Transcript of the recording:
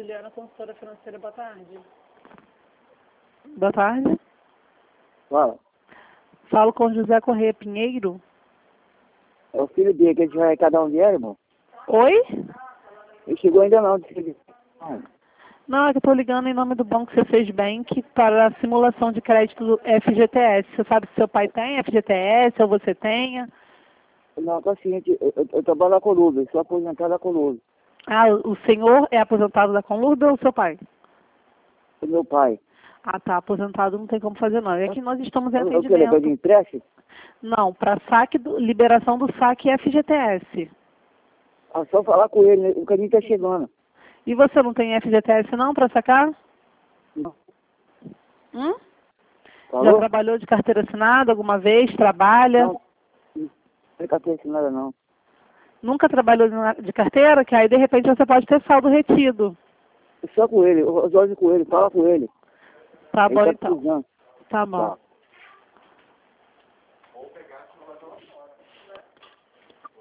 Juliana, consultora financeira, boa tarde. Boa tarde. Fala. Falo com José Corrêa Pinheiro. É o filho dele que a gente vai arrecadar um dinheiro, irmão? Oi? Ele chegou ainda não, disse ele. Não, é que eu estou ligando em nome do Banco C6 Bank para a simulação de crédito do FGTS. Você sabe se seu pai tem FGTS ou você tenha? Não, tá assim, eu trabalho na Colúbia, sou aposentado da Colúbia. Ah, o senhor é aposentado da Conlurb ou o seu pai? O meu pai. Ah, tá. Aposentado não tem como fazer não. É que nós estamos em Eu quero atendimento. de empréstimo? Não, para saque, liberação do saque FGTS. Ah, só falar com ele, né? O caminho tá chegando. E você não tem FGTS não para sacar? Não. Já Falou? trabalhou de carteira assinada alguma vez? Trabalha? Não, não tem carteira assinada não. Nunca trabalhou de carteira? Que aí de repente você pode ter saldo retido. Só com ele, os olhos com ele, fala com ele. Tá Ele bom tá então. precisando. Tá bom. Tá.